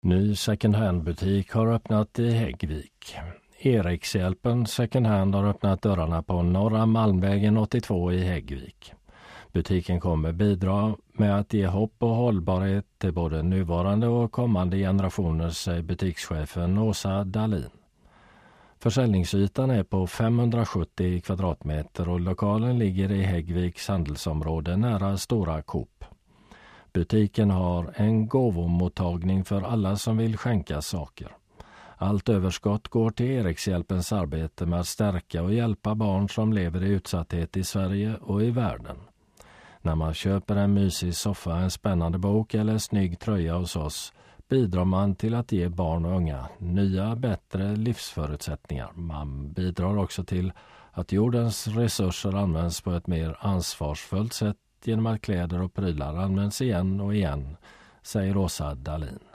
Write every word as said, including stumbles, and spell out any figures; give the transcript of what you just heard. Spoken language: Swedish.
Ny second hand-butik har öppnat i Häggvik. Erikshjälpen second hand har öppnat dörrarna på Norra Malmvägen åttiotvå i Häggvik. Butiken kommer bidra med att ge hopp och hållbarhet till både nuvarande och kommande generationer, säger butikschefen Åsa Dahlin. Försäljningsytan är på femhundrasjuttio kvadratmeter och lokalen ligger i Häggviks handelsområde nära Stora Coop. Butiken har en gåvomottagning för alla som vill skänka saker. Allt överskott går till Erikshjälpens arbete med att stärka och hjälpa barn som lever i utsatthet i Sverige och i världen. När man köper en mysig soffa, en spännande bok eller en snygg tröja hos oss bidrar man till att ge barn och unga nya, bättre livsförutsättningar. Man bidrar också till att jordens resurser används på ett mer ansvarsfullt sätt genom att kläder och prylar används igen och igen, säger Åsa Dahlin.